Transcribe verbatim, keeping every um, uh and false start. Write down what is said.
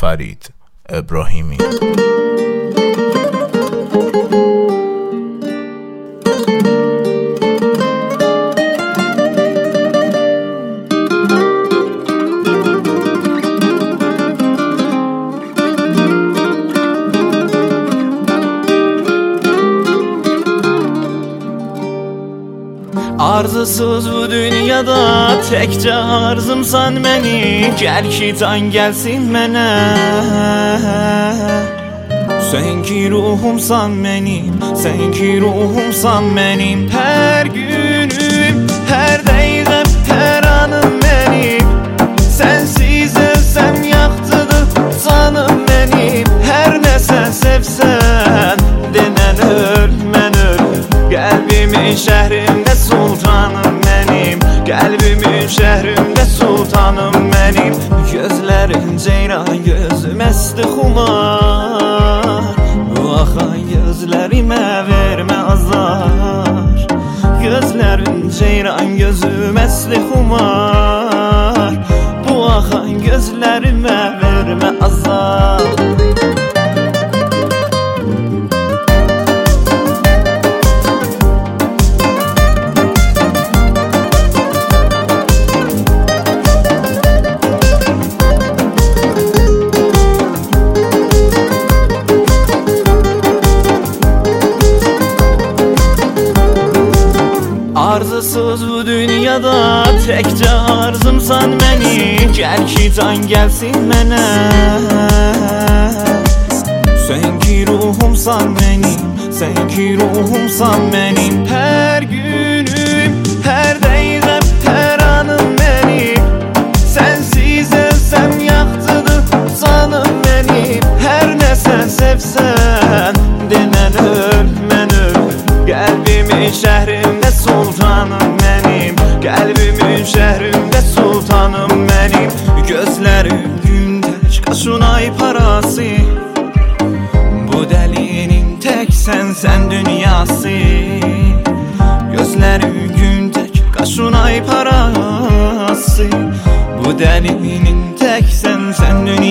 فرید ابراهیمی. Arzusuz bu dünyada təkcə arzımsan məni, gəl ki can gəlsin mənə. Sən ki ruhumsan mənim, sən ki ruhumsan mənim. Hər günüm, hər dəqiqəm, hər anım mənim. Sənsiz ölsəm yaxtıdır canım mənim. Hər nə sən sevsən, denən öl, mən ölüm. Qəlbimin şəhrimdə sultanım mənim, qəlbimin şəhrimdə sultanım mənim. Gözlərin ceyran, gözüm əsdi xumar. Bu axan gözlərimə vermə azar. Gözlərin ceyran, gözüm əsdi xumar. Bu axan gözlərimə vermə azar. Arzusuz bu dünyada təkcə arzımsan məni, gəl ki can gəlsin mənə. Sən ki ruhumsan mənim, sən ki ruhumsan mənim. Hər günüm, hər dəqiqəm, hər anım mənim. Sənsiz ölsəm yaxtıdır canım mənim. Hər nə sən sevsən, denən öl, mən ölüm. Qəlbimin şəhrimdə sultanım mənim, qəlbimin şəhrimdə sultanım mənim. Gözlərim gündəş, qaşın ay parası. Bu dəlinin tək sənsən dünyası. Gözlərim gündəş, qaşın ay parası. Bu dəlinin tək sənsən dünyası.